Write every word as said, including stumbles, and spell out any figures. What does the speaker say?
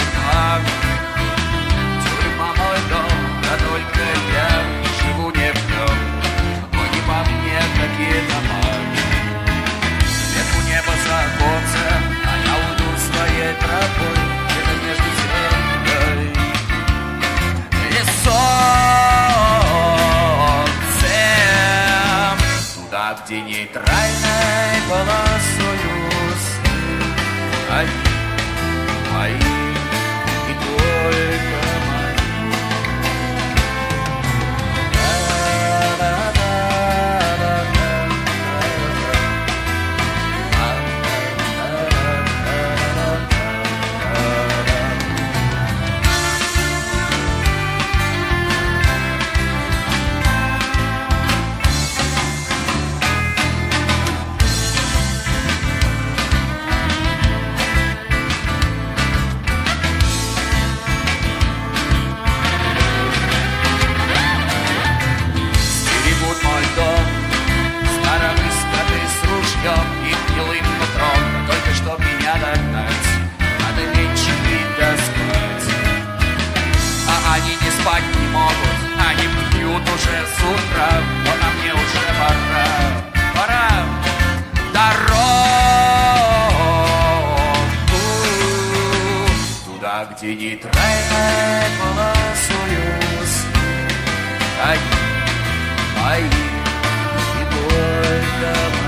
тюрьма, тюрьма мой дом, да только я живу не в нем. Но не по мне такие дома. Сверху небо за оконцем, а я уйду своей тропой, где-то между землей и солнцем, туда, где нейтральной полосою сны одни мои и только мои. Они не спать не могут, они пьют уже с утра, но а мне уже пора, пора дорогу туда, где нейтральной полосою сны одни мои и только